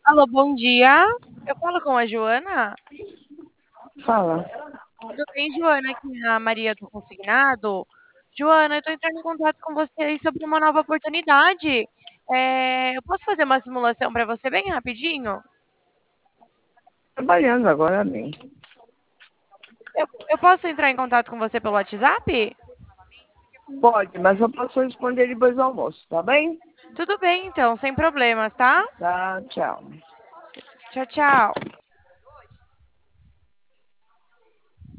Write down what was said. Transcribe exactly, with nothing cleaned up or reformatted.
Alô, bom dia. Eu falo com a Joana? Fala. Tudo bem, Joana? Aqui é a Maria do Consignado. Joana, eu estou entrando em contato com você aí sobre uma nova oportunidade. É, eu posso fazer uma simulação para você bem rapidinho? Trabalhando agora, bem. Eu, eu posso entrar em contato com você pelo WhatsApp? Pode, mas eu posso responder depois do almoço, tá bem? Tudo bem, então, sem problemas, tá? Tá, tchau. Tchau, tchau.